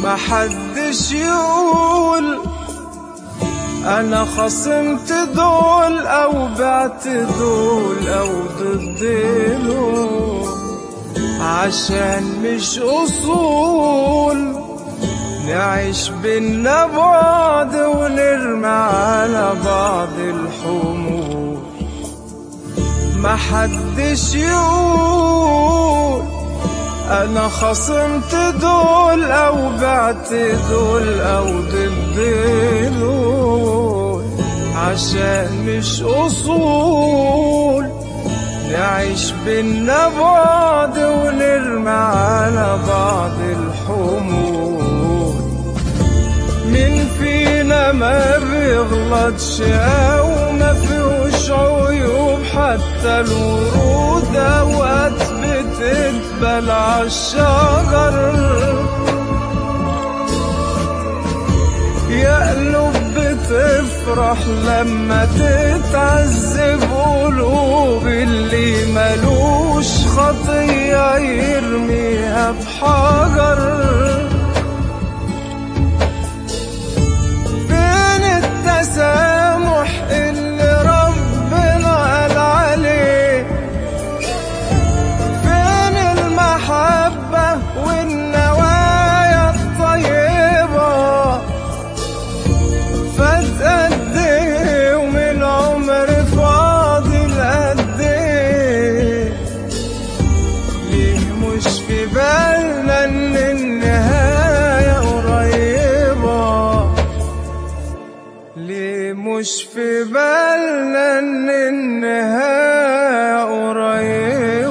محدش يقول أنا خصمت دول أو بعت دول أو ضد دول، عشان مش أصول نعيش بينا بعض ونرمي على بعض الحمول. محدش يقول أنا خصمت دول أو بعت دول أو ضد دول، عشان مش أصول نعيش بينا بعض ونرمي على بعض الحمول. مين فينا ما بيغلطش أو ما فيهوش عيوب؟ حتى الورود أوقات بتدبل عالشجر، يا قلوب بتفرح لما تتعذب قلوب اللي ملوش خطية يرميها بحجر. فين التسامح اللي ربنا قال عليه؟ فين المحبة والنوايا الطيبة؟ فات قد ايه ومن عمر فاضل قد ايه؟ ليه مش في بالنا ان النهاية قريبة؟ ليه مش في بالنا ان النهاية قريبة؟